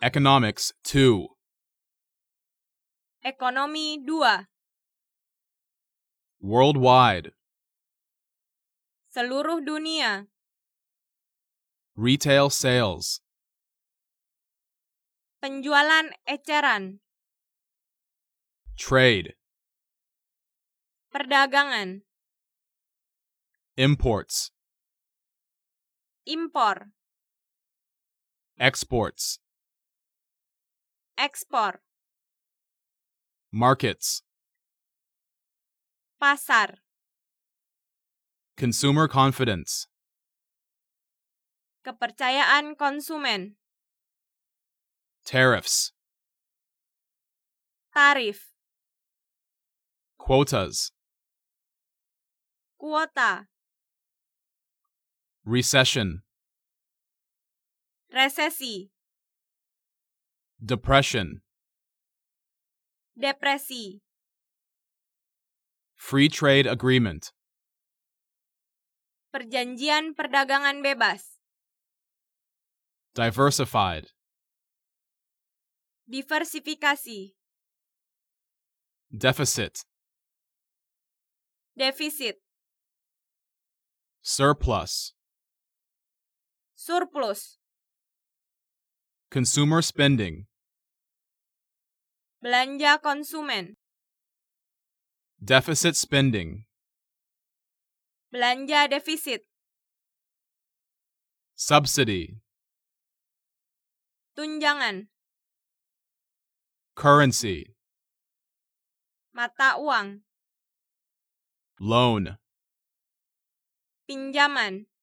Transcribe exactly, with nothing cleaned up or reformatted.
Economics two. Ekonomi dua. Worldwide. Seluruh dunia. Retail sales. Penjualan eceran. Trade. Perdagangan. Imports. Impor. Exports. Ekspor. Markets. Pasar. Consumer confidence. Kepercayaan konsumen. Tariffs. Tarif. Quotas. Kuota. Recession. Resesi. Depression. Depresi. Free trade agreement. Perjanjian perdagangan bebas. Diversified. Diversifikasi. Deficit. Defisit. Surplus. Surplus. Consumer spending. Belanja konsumen. Deficit spending. Belanja defisit. Subsidy. Tunjangan. Currency. Mata uang. Loan. Pinjaman.